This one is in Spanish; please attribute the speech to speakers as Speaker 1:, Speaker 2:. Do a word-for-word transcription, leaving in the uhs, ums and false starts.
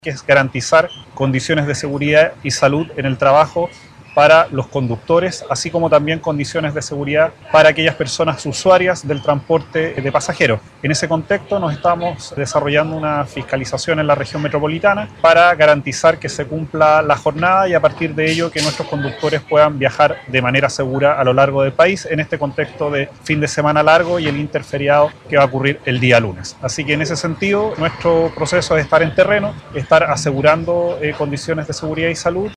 Speaker 1: que es garantizar condiciones de seguridad y salud en el trabajo para los conductores, así como también condiciones de seguridad para aquellas personas usuarias del transporte de pasajeros. En ese contexto nos estamos desarrollando una fiscalización en la región metropolitana para garantizar que se cumpla la jornada y a partir de ello que nuestros conductores puedan viajar de manera segura a lo largo del país en este contexto de fin de semana largo y el interferiado que va a ocurrir el día lunes. Así que en ese sentido nuestro proceso es estar en terreno, estar asegurando eh, condiciones de seguridad y salud.